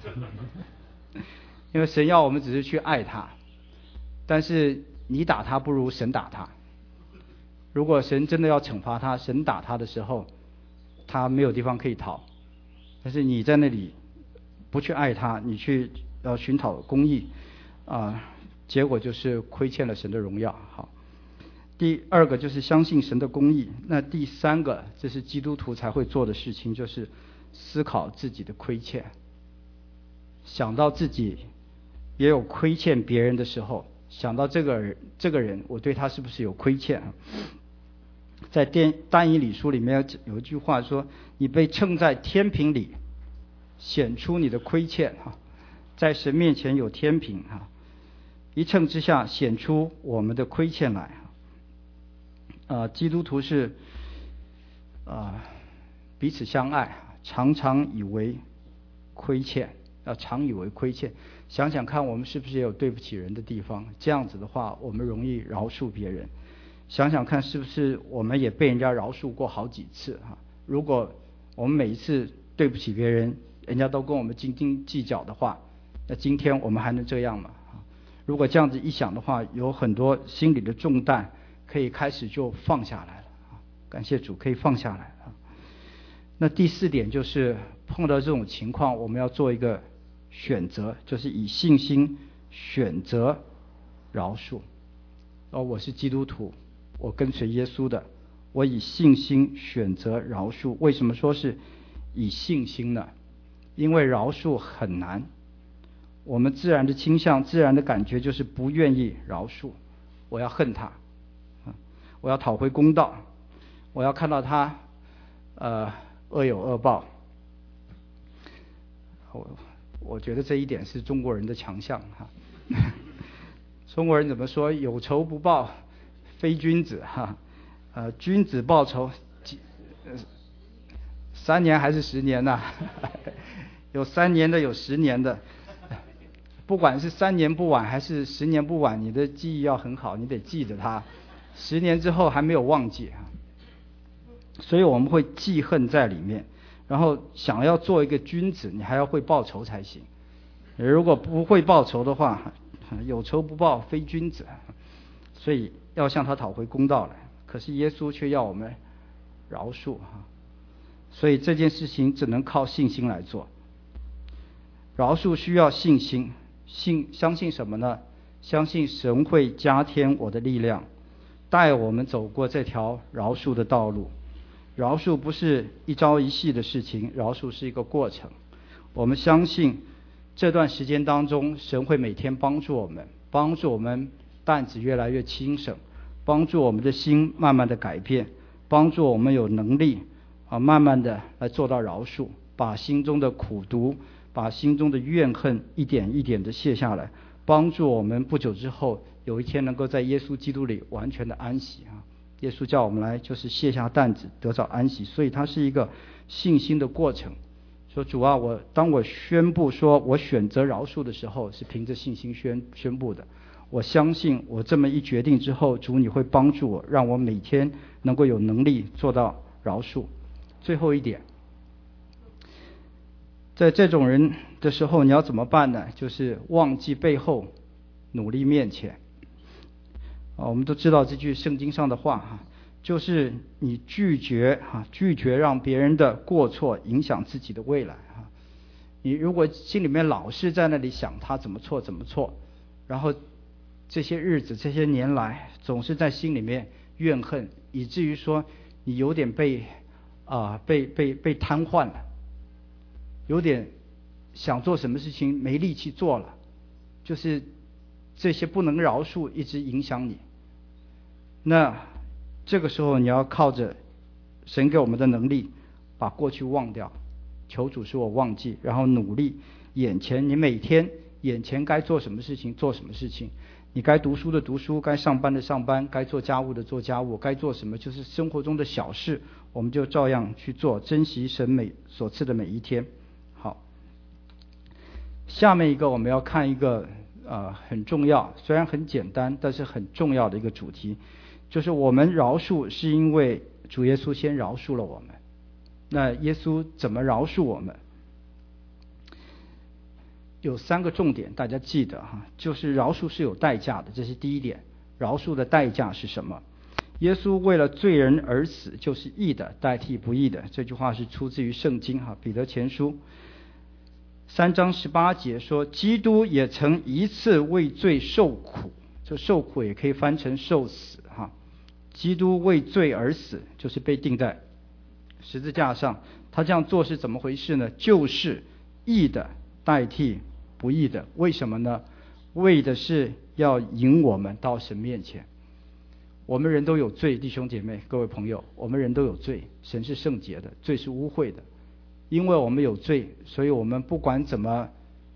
因为神要我们只是去爱他，但是你打他不如神打他。如果神真的要惩罚他，神打他的时候，他没有地方可以逃。但是你在那里不去爱他，你去要寻讨公义结果就是亏欠了神的荣耀。好，第二个就是相信神的公义。那第三个，这是基督徒才会做的事情，就是思考自己的亏欠。想到自己也有亏欠别人的时候，想到这个人我对他是不是有亏欠。在但以理书里面有一句话说，你被称在天平里，显出你的亏欠，在神面前有天平，一秤之下显出我们的亏欠来。基督徒是彼此相爱，常常以为亏欠，常以为亏欠。想想看，我们是不是也有对不起人的地方？这样子的话，我们容易饶恕别人。想想看，是不是我们也被人家饶恕过好几次？如果我们每一次对不起别人，人家都跟我们斤斤计较的话，那今天我们还能这样吗？如果这样子一想的话，有很多心理的重担可以开始就放下来了。感谢主，可以放下来了。那第四点就是碰到这种情况，我们要做一个选择，就是以信心选择饶恕。我是基督徒，我跟随耶稣的，我以信心选择饶恕。为什么说是以信心呢？因为饶恕很难，我们自然的倾向、自然的感觉就是不愿意饶恕，我要恨他，我要讨回公道，我要看到他恶有恶报。我觉得这一点是中国人的强项哈。中国人怎么说？有仇不报非君子哈。君子报仇3年还是10年呢？有3年的，有10年的。不管是3年不晚还是10年不晚，你的记忆要很好，你得记着它。10年之后还没有忘记，所以我们会记恨在里面。然后想要做一个君子，你还要会报仇才行。如果不会报仇的话，有仇不报非君子。所以要向他讨回公道来。可是耶稣却要我们饶恕，所以这件事情只能靠信心来做。饶恕需要信心，相信什么呢？相信神会加添我的力量，带我们走过这条饶恕的道路。饶恕不是一朝一夕的事情，饶恕是一个过程。我们相信这段时间当中，神会每天帮助我们担子越来越轻省，帮助我们的心慢慢的改变，帮助我们有能力慢慢的来做到饶恕，把心中的苦毒，把心中的怨恨一点一点的卸下来，帮助我们不久之后有一天能够在耶稣基督里完全的安息。耶稣叫我们来就是卸下担子，得到安息。所以它是一个信心的过程。说主啊，当我宣布说我选择饶恕的时候，是凭着信心宣布的。我相信我这么一决定之后，主你会帮助我，让我每天能够有能力做到饶恕。最后一点，在这种人的时候你要怎么办呢？就是忘记背后，努力面前。我们都知道这句圣经上的话，就是你拒绝让别人的过错影响自己的未来。你如果心里面老是在那里想他怎么错，然后这些日子这些年来总是在心里面怨恨，以至于说你有点被被瘫痪了，有点想做什么事情没力气做了，就是这些不能饶恕一直影响你。那这个时候你要靠着神给我们的能力，把过去忘掉，求主使我忘记，然后努力眼前，你每天眼前该做什么事情做什么事情，你该读书的读书，该上班的上班，该做家务的做家务，该做什么就是生活中的小事，我们就照样去做，珍惜神所赐的每一天。好，下面一个我们要看一个很重要，虽然很简单，但是很重要的一个主题，就是我们饶恕是因为主耶稣先饶恕了我们。那耶稣怎么饶恕我们？有3个重点，大家记得哈，就是饶恕是有代价的，这是第一点。饶恕的代价是什么？耶稣为了罪人而死，就是义的代替不义的。这句话是出自于圣经哈，彼得前书3章18节说，基督也曾一次为罪受苦，这受苦也可以翻成受死哈。基督为罪而死，就是被钉在十字架上。他这样做是怎么回事呢？就是义的代替不义的。为什么呢？为的是要引我们到神面前。我们人都有罪，弟兄姐妹各位朋友，我们人都有罪，神是圣洁的，罪是污秽的。因为我们有罪，所以我们不管你怎么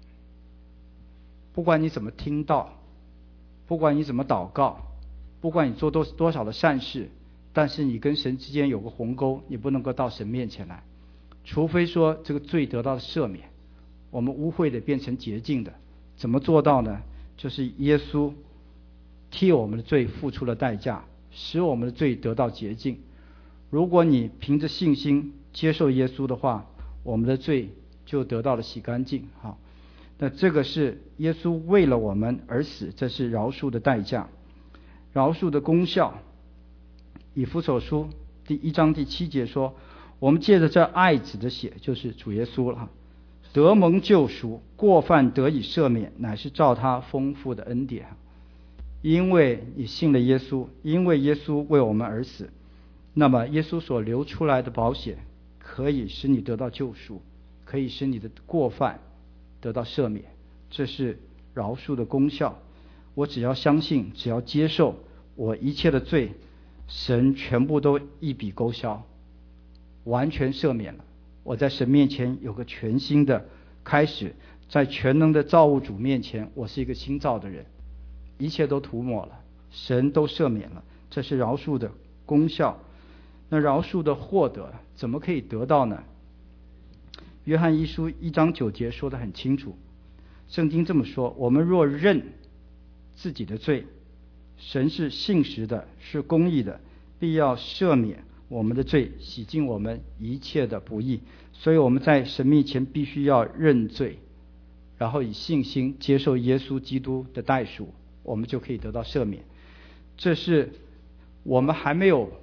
听到，不管你怎么祷告，不管你做多少的善事，但是你跟神之间有个鸿沟，你不能够到神面前来，除非说这个罪得到了赦免，我们污秽的变成洁净的。怎么做到呢？就是耶稣替我们的罪付出了代价，使我们的罪得到洁净。如果你凭着信心接受耶稣的话，我们的罪就得到了洗干净。好，那这个是耶稣为了我们而死，这是饶恕的代价。饶恕的功效，以弗所书第1章第7节说，我们借着这爱子的血，就是主耶稣了，得蒙救赎，过犯得以赦免，乃是照他丰富的恩典。因为你信了耶稣，因为耶稣为我们而死，那么耶稣所流出来的宝血可以使你得到救赎，可以使你的过犯得到赦免，这是饶恕的功效。我只要相信，只要接受，我一切的罪神全部都一笔勾销，完全赦免了。我在神面前有个全新的开始，在全能的造物主面前，我是一个新造的人，一切都涂抹了，神都赦免了，这是饶恕的功效。那饶恕的获得怎么可以得到呢？约翰一书1章9节说得很清楚，圣经这么说，我们若认自己的罪，神是信实的，是公义的，必要赦免我们的罪，洗净我们一切的不义。所以我们在神面前必须要认罪，然后以信心接受耶稣基督的代赎，我们就可以得到赦免。这是我们还没有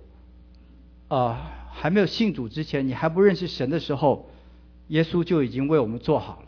信主之前，你还不认识神的时候，耶稣就已经为我们做好了。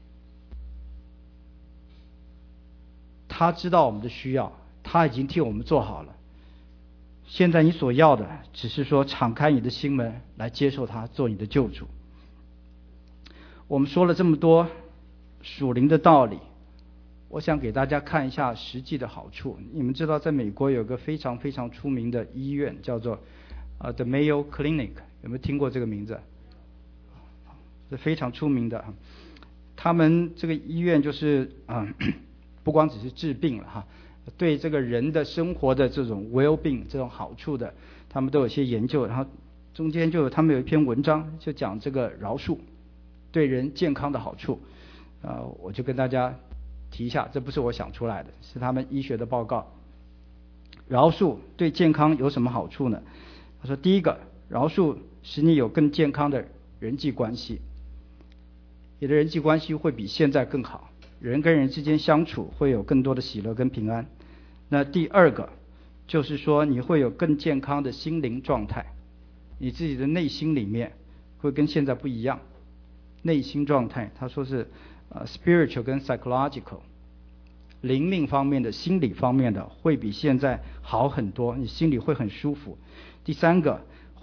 他知道我们的需要，他已经替我们做好了。现在你所要的只是说敞开你的心门来接受他做你的救主。我们说了这么多属灵的道理，我想给大家看一下实际的好处。你们知道在美国有个非常非常出名的医院叫做The Mayo Clinic， 有没有听过这个名字？是非常出名的。他们这个医院就是不光只是治病了哈，对这个人的生活的这种 well-being 这种好处的，他们都有些研究。然后中间他们有一篇文章就讲这个饶恕对人健康的好处。我就跟大家提一下，这不是我想出来的，是他们医学的报告。饶恕对健康有什么好处呢？他说，第一个，饶恕使你有更健康的人际关系，你的人际关系会比现在更好，人跟人之间相处会有更多的喜乐跟平安。那第二个就是说，你会有更健康的心灵状态，你自己的内心里面会跟现在不一样。内心状态他说是spiritual 跟 psychological， 灵命方面的心理方面的会比现在好很多，你心里会很舒服。第三个，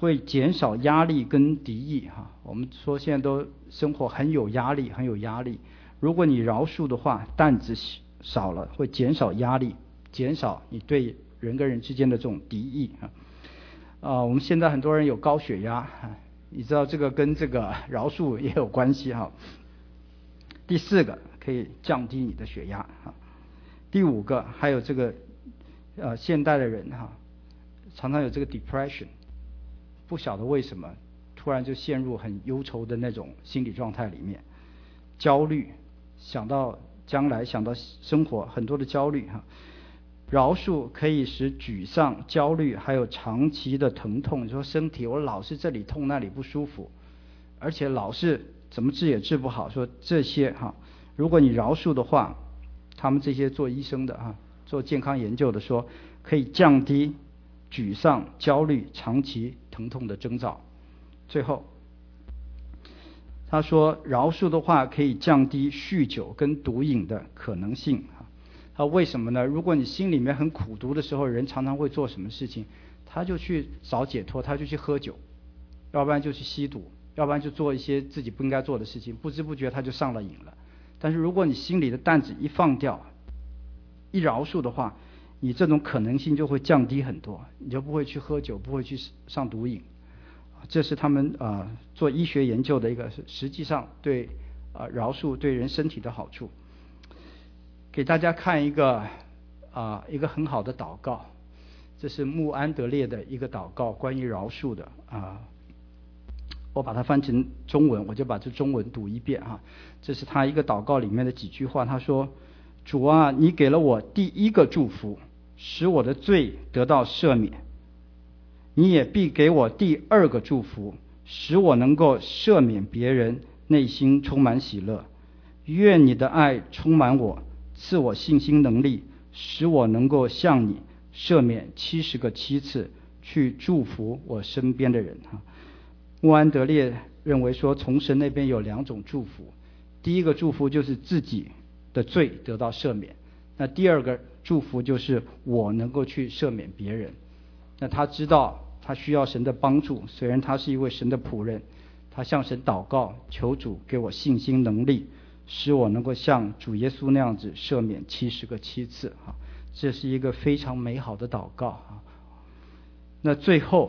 会减少压力跟敌意哈。我们说现在都生活很有压力，很有压力。如果你饶恕的话，担子少了，会减少压力，减少你对人跟人之间的这种敌意我们现在很多人有高血压你知道这个跟这个饶恕也有关系哈。第4个可以降低你的血压第5个还有这个现代的人常常有这个 depression， 不晓得为什么突然就陷入很忧愁的那种心理状态里面，焦虑，想到将来，想到生活，很多的焦虑饶恕可以使沮丧、焦虑还有长期的疼痛，你说身体我老是这里痛那里不舒服，而且老是怎么治也治不好，说这些如果你饶恕的话，他们这些做医生的做健康研究的说可以降低沮丧、焦虑、长期疼痛的征兆。最后他说饶恕的话可以降低酗酒跟毒瘾的可能性为什么呢？如果你心里面很苦毒的时候，人常常会做什么事情？他就去找解脱，他就去喝酒，要不然就去吸毒，要不然就做一些自己不应该做的事情，不知不觉他就上了瘾了。但是如果你心里的担子一放掉，一饶恕的话，你这种可能性就会降低很多，你就不会去喝酒，不会去上毒瘾。这是他们做医学研究的一个实际上对饶恕对人身体的好处。给大家看一个很好的祷告，这是穆安德烈的一个祷告，关于饶恕的我把它翻成中文，我就把这中文读一遍这是他一个祷告里面的几句话。他说：主啊，你给了我第一个祝福，使我的罪得到赦免，你也必给我第2个祝福，使我能够赦免别人，内心充满喜乐。愿你的爱充满我，赐我信心能力，使我能够向你赦免70个7次，去祝福我身边的人穆安德烈认为说，从神那边有2种祝福，第一个祝福就是自己的罪得到赦免，那第2个祝福就是我能够去赦免别人。那他知道他需要神的帮助，虽然他是一位神的仆人，他向神祷告，求主给我信心能力，使我能够像主耶稣那样子赦免70个7次这是一个非常美好的祷告那最后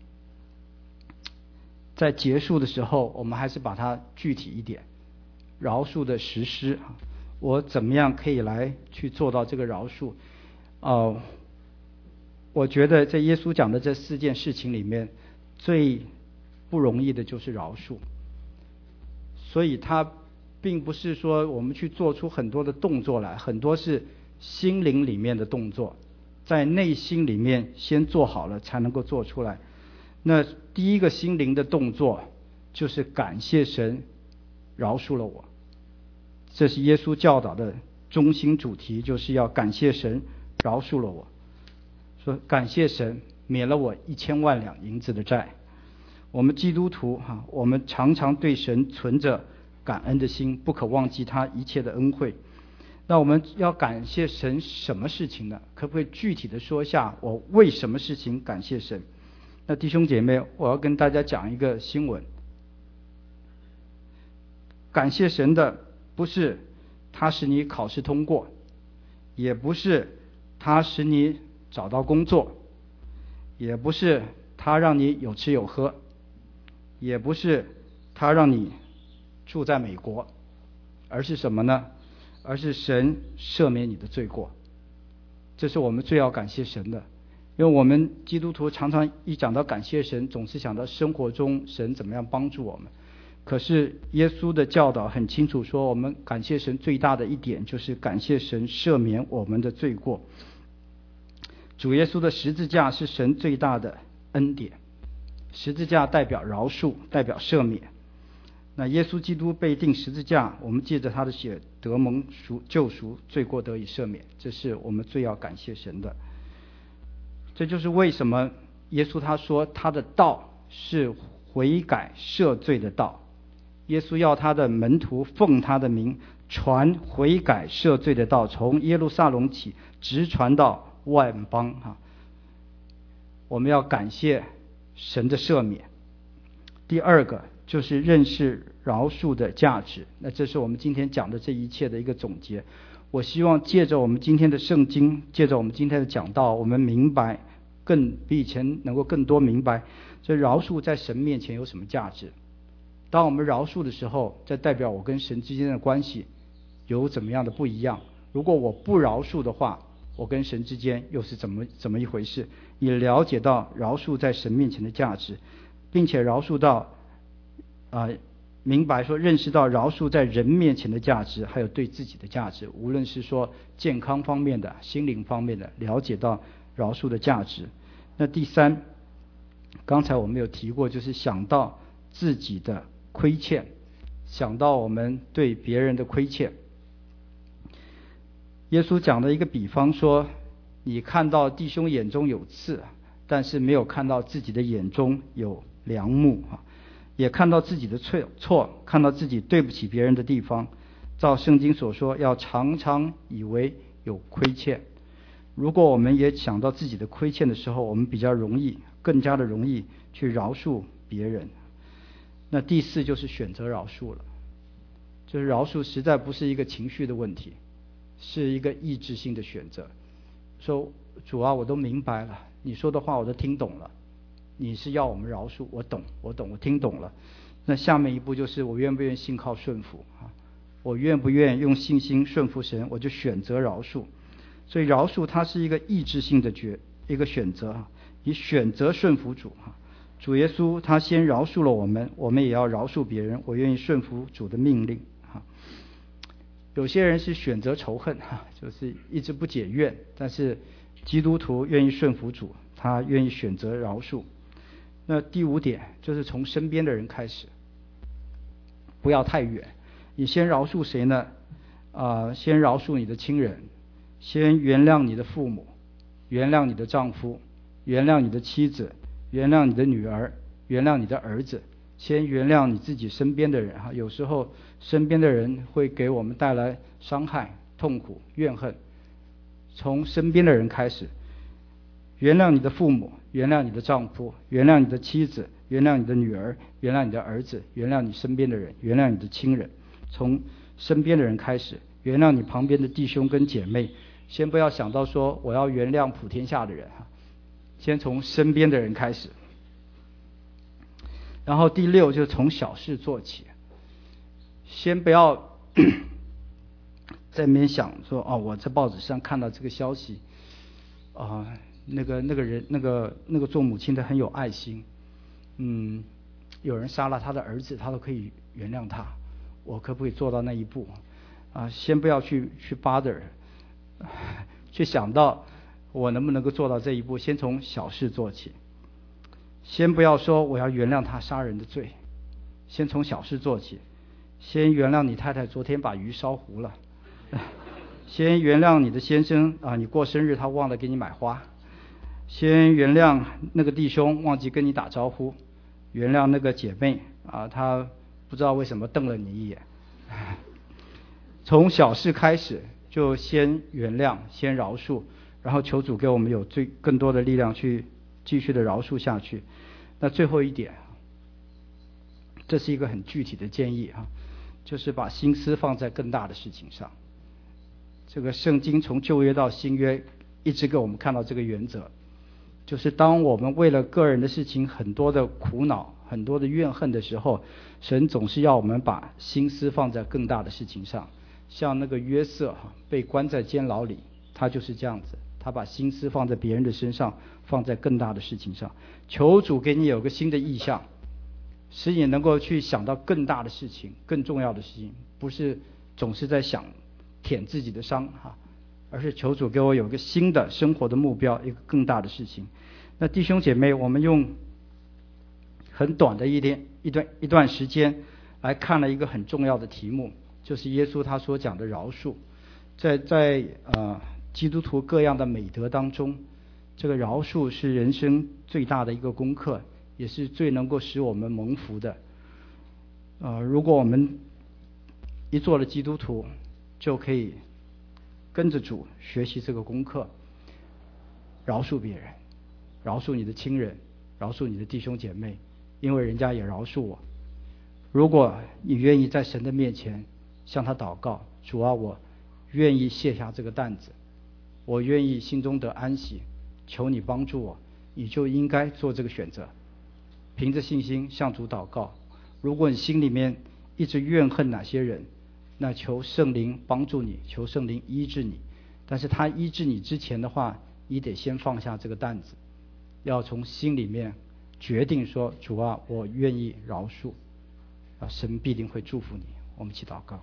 在结束的时候，我们还是把它具体一点，饶恕的实施我怎么样可以来去做到这个饶恕我觉得在耶稣讲的这4件事情里面，最不容易的就是饶恕。所以他并不是说我们去做出很多的动作来，很多是心灵里面的动作，在内心里面先做好了才能够做出来。那第一个心灵的动作就是感谢神饶恕了我，这是耶稣教导的中心主题，就是要感谢神饶恕了我，说感谢神免了我1000万两银子的债。我们基督徒我们常常对神存着感恩的心，不可忘记他一切的恩惠。那我们要感谢神什么事情呢？可不可以具体的说一下我为什么事情感谢神？那弟兄姐妹，我要跟大家讲一个新闻。感谢神的不是他使你考试通过，也不是他使你找到工作，也不是他让你有吃有喝，也不是他让你住在美国，而是什么呢？而是神赦免你的罪过。这是我们最要感谢神的。因为我们基督徒常常一讲到感谢神，总是想到生活中神怎么样帮助我们。可是耶稣的教导很清楚说，我们感谢神最大的一点就是感谢神赦免我们的罪过。主耶稣的十字架是神最大的恩典，十字架代表饶恕，代表赦免。那耶稣基督被钉十字架，我们借着他的血得蒙救赎，罪过得以赦免，这是我们最要感谢神的。这就是为什么耶稣他说他的道是悔改赦罪的道。耶稣要他的门徒奉他的名传悔改赦罪的道，从耶路撒冷起，直传到万邦我们要感谢神的赦免。第二个就是认识饶恕的价值。那这是我们今天讲的这一切的一个总结。我希望借着我们今天的圣经，借着我们今天的讲道，我们明白比以前能够更多明白这饶恕在神面前有什么价值。当我们饶恕的时候，这代表我跟神之间的关系有怎么样的不一样。如果我不饶恕的话，我跟神之间又是怎么一回事？你了解到饶恕在神面前的价值，并且饶恕到明白说认识到饶恕在人面前的价值，还有对自己的价值，无论是说健康方面的、心灵方面的，了解到饶恕的价值。那第三，刚才我们有提过，就是想到自己的亏欠，想到我们对别人的亏欠。耶稣讲的一个比方说，你看到弟兄眼中有刺，但是没有看到自己的眼中有梁木，也看到自己的错，看到自己对不起别人的地方。照圣经所说，要常常以为有亏欠。如果我们也想到自己的亏欠的时候，我们比较更加的容易去饶恕别人。那第四就是选择饶恕了，就是饶恕实在不是一个情绪的问题，是一个意志性的选择。说主啊，我都明白了，你说的话我都听懂了，你是要我们饶恕，我懂，我听懂了。那下面一步就是我愿不愿意信靠顺服啊？我愿不愿意用信心顺服神？我就选择饶恕。所以饶恕它是一个意志性的一个选择，你选择顺服主。主耶稣他先饶恕了我们，我们也要饶恕别人。我愿意顺服主的命令。有些人是选择仇恨，就是一直不解怨，但是基督徒愿意顺服主，他愿意选择饶恕。那第五点就是从身边的人开始，不要太远。你先饶恕谁呢？先饶恕你的亲人，先原谅你的父母，原谅你的丈夫，原谅你的妻子，原谅你的女儿，原谅你的儿子，先原谅你自己身边的人。有时候身边的人会给我们带来伤害、痛苦、怨恨，从身边的人开始。原谅你的父母，原谅你的丈夫，原谅你的妻子，原谅你的女儿，原谅你的儿子，原谅你身边的人，原谅你的亲人。从身边的人开始，原谅你旁边的弟兄跟姐妹。先不要想到说我要原谅普天下的人，先从身边的人开始。然后第六就是从小事做起，先不要在那边想说我在报纸上看到这个消息那个人那个做母亲的很有爱心，有人杀了他的儿子，他都可以原谅他，我可不可以做到那一步先不要去 bother， 去想到我能不能够做到这一步，先从小事做起。先不要说我要原谅他杀人的罪，先从小事做起。先原谅你太太昨天把鱼烧糊了，先原谅你的先生你过生日他忘了给你买花，先原谅那个弟兄忘记跟你打招呼，原谅那个姐妹她不知道为什么瞪了你一眼。从小事开始，就先原谅，先饶恕，然后求主给我们有更多的力量去继续的饶恕下去。那最后一点，这是一个很具体的建议就是把心思放在更大的事情上。这个圣经从旧约到新约一直给我们看到这个原则，就是当我们为了个人的事情很多的苦恼、很多的怨恨的时候，神总是要我们把心思放在更大的事情上。像那个约瑟被关在监牢里，他就是这样子，他把心思放在别人的身上，放在更大的事情上。求主给你有个新的意向，使你能够去想到更大的事情、更重要的事情，不是总是在想舔自己的伤而是求主给我有个新的生活的目标，一个更大的事情。那弟兄姐妹，我们用很短的一段时间来看了一个很重要的题目，就是耶稣他所讲的饶恕。在基督徒各样的美德当中，这个饶恕是人生最大的一个功课，也是最能够使我们蒙福的。如果我们一做了基督徒，就可以跟着主学习这个功课，饶恕别人，饶恕你的亲人， 饶恕你的弟兄姐妹，因为人家也饶恕我。如果你愿意在神的面前向他祷告，主啊，我愿意卸下这个担子，我愿意心中得安息，求你帮助我，你就应该做这个选择，凭着信心向主祷告。如果你心里面一直怨恨哪些人，那求圣灵帮助你，求圣灵医治你。但是他医治你之前的话，你得先放下这个担子，要从心里面决定说，主啊，我愿意饶恕，神必定会祝福你。我们一起祷告。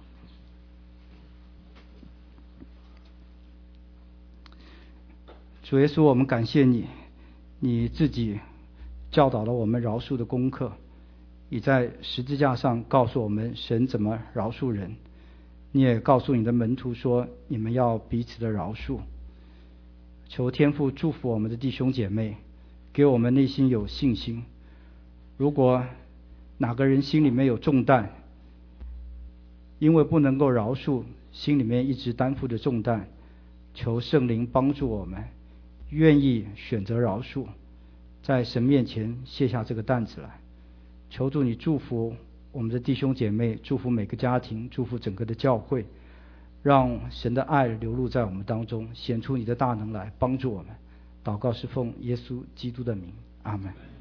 主耶稣，我们感谢你，你自己教导了我们饶恕的功课，你在十字架上告诉我们神怎么饶恕人，你也告诉你的门徒说，你们要彼此的饶恕。求天父祝福我们的弟兄姐妹，给我们内心有信心。如果哪个人心里面有重担，因为不能够饶恕，心里面一直担负着重担，求圣灵帮助我们，愿意选择饶恕，在神面前卸下这个担子来。求主你祝福我们的弟兄姐妹，祝福每个家庭，祝福整个的教会，让神的爱流露在我们当中，显出你的大能来帮助我们。祷告是奉耶稣基督的名，阿们。